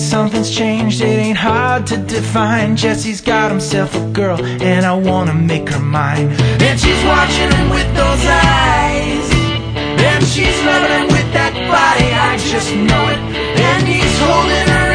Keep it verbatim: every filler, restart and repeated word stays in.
something's changed, it ain't hard to define. Jesse's got himself a girl, and I wanna make her mine. And she's watching him with those eyes, and she's loving him with that body, I just know it. And he's holding her